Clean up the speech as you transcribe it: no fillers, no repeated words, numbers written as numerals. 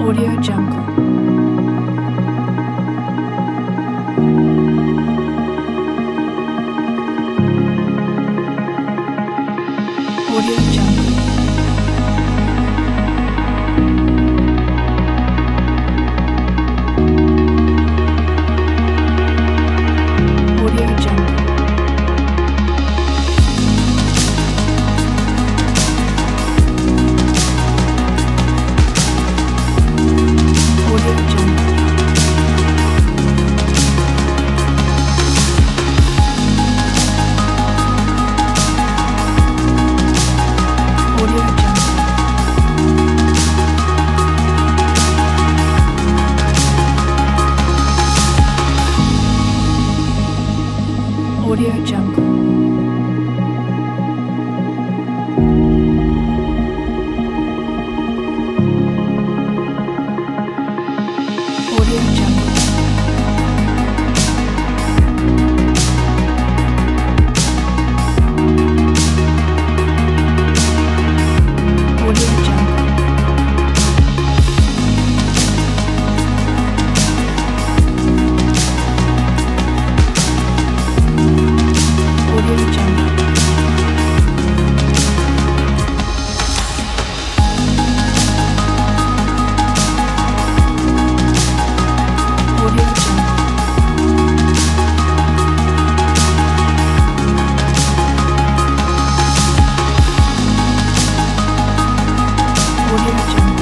Audio Jungle. Audio Jungle. Audio Jungle. Audio Jungle. Audio Jungle. Audio Jungle. Audio Jungle. Audio Jungle. Audio Jungle. Audio Jungle. Audio Jungle.